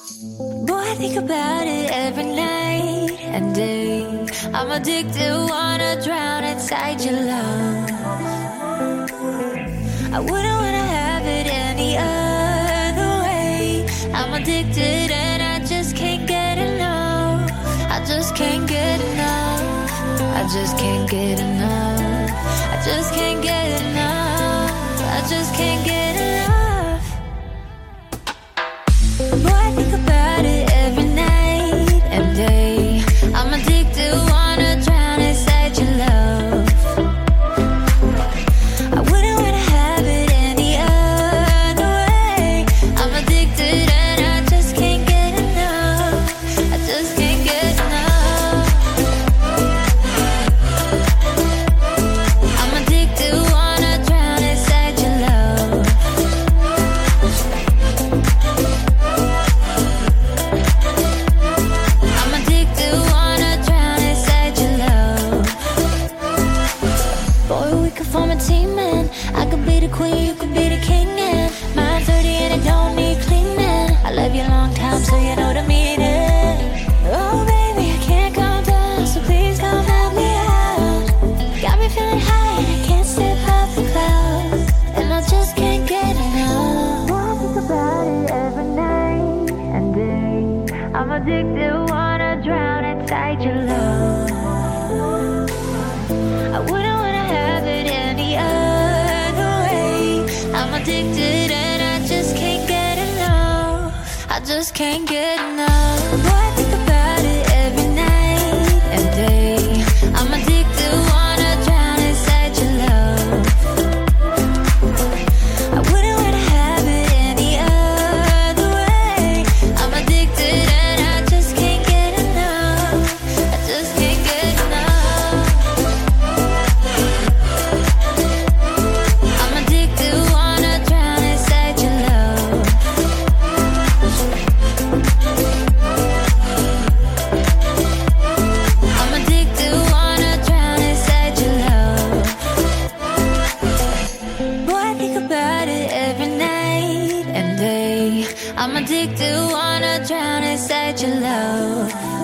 Boy, I think about it every night and day. I'm addicted, wanna drown inside your love. I wouldn't wanna have it any other way. I'm addicted and I just can't get enough. I just can't get enough. I just can't get enough. I just can't get enough. I just can't get enough. Boy, I think about it every night and day. I'm addicted, wanna drown inside your love. I wouldn't wanna have it any other way. I'm addicted and I just can't get enough. I just can't get enough. I'm addicted, wanna drown inside your love. I'm addicted, wanna drown inside your love. Boy, we could form a team, man. I could be the queen, you could be the king, and mine's 30 and it don't need cleaning. I love you a long time, so you know the meaning. Oh, baby, I can't calm down, so please come help me out. Got me feeling high and I can't step off the clouds, and I just can't get enough. I think about it every night and day. I'm addicted, wanna drown inside your love. I wouldn't wanna have it any other way. I'm addicted and I just can't get enough. I just can't get enough. Boy, I think about it every night and day. I'm addicted, wanna drown inside your love. I wouldn't wanna have it any other way. I'm addicted and I just can't get enough. I just can't get enough. I'm addicted, wanna drown inside your love. I'm addicted, wanna drown inside your love. Boy, I think about it every night and day. I'm addicted, wanna drown inside your love.